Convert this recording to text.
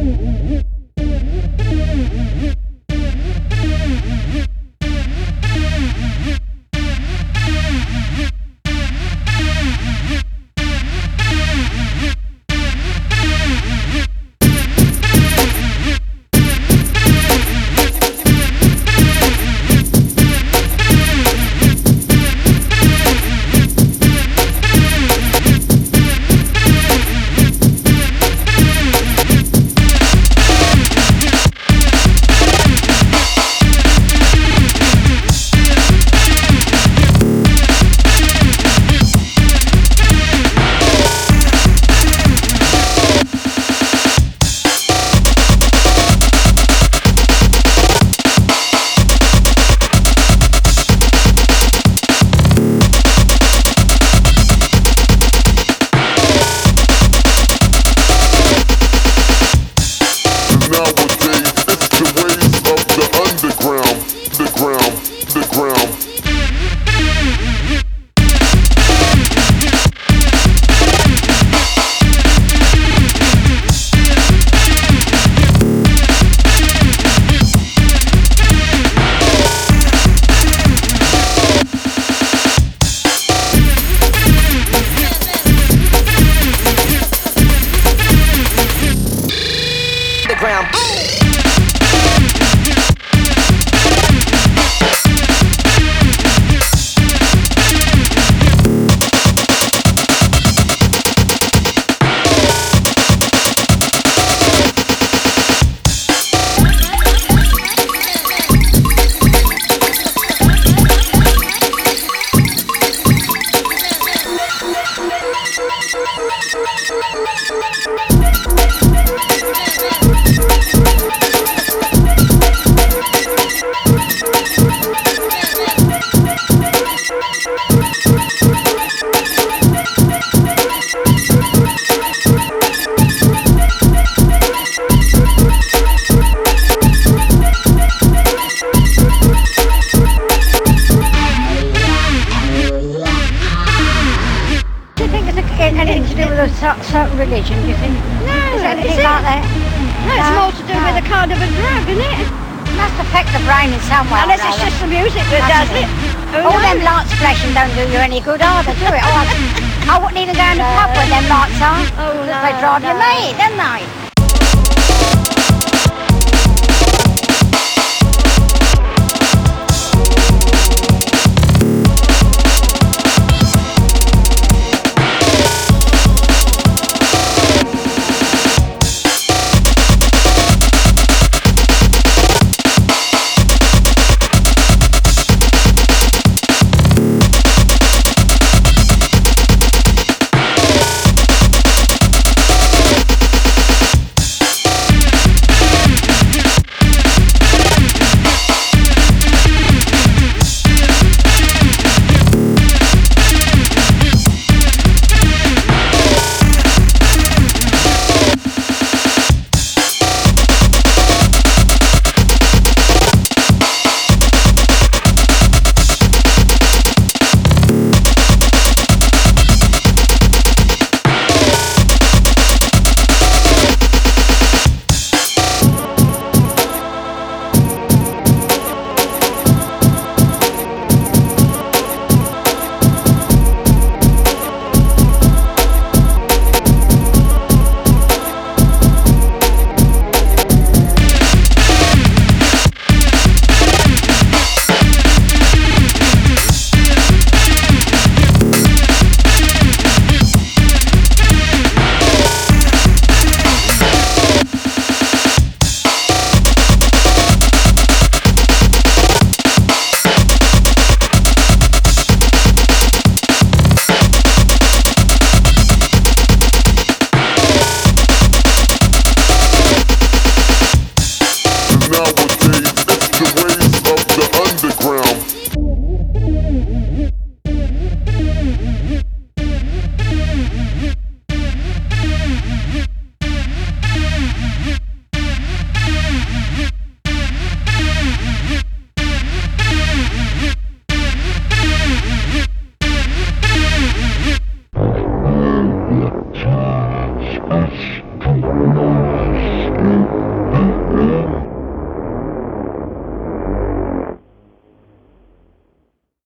Certain religion, do you think? No, is anything like that? No, it's more to do with the kind of a drug, isn't it? It must affect the brain in some way. Unless it's just the music that does it. All them lights flashing don't do you any good either, do it? I wouldn't even go in the pub when them lights are. Oh, no. They drive you mad, don't they?